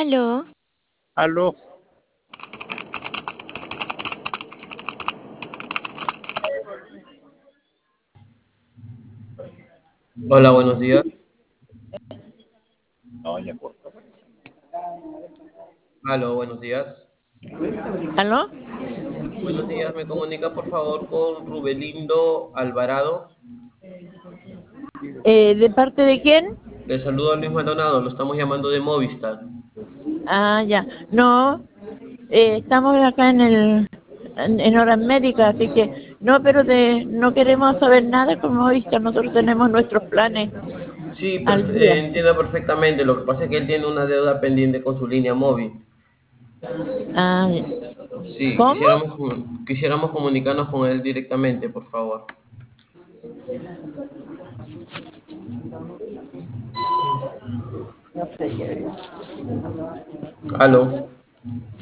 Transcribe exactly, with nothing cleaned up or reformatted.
Aló, Aló, Hola, buenos días. no, ya cortó. Aló, buenos días. aló. Buenos días, me comunica por favor con Rubelindo Alvarado. Eh, ¿de parte de quién? Le saludo a Luis Maldonado, lo estamos llamando de Movistar. Ah, ya. No, eh, estamos acá en el en, en horas médicas, así que no, pero de no queremos saber nada como vista. Nosotros tenemos nuestros planes Sí, al perfe- eh, día. entiendo perfectamente. Lo que pasa es que él tiene una deuda pendiente con su línea móvil. Ah, ya. Sí, ¿Cómo? quisiéramos, comu- quisiéramos comunicarnos con él directamente, por favor. Aló.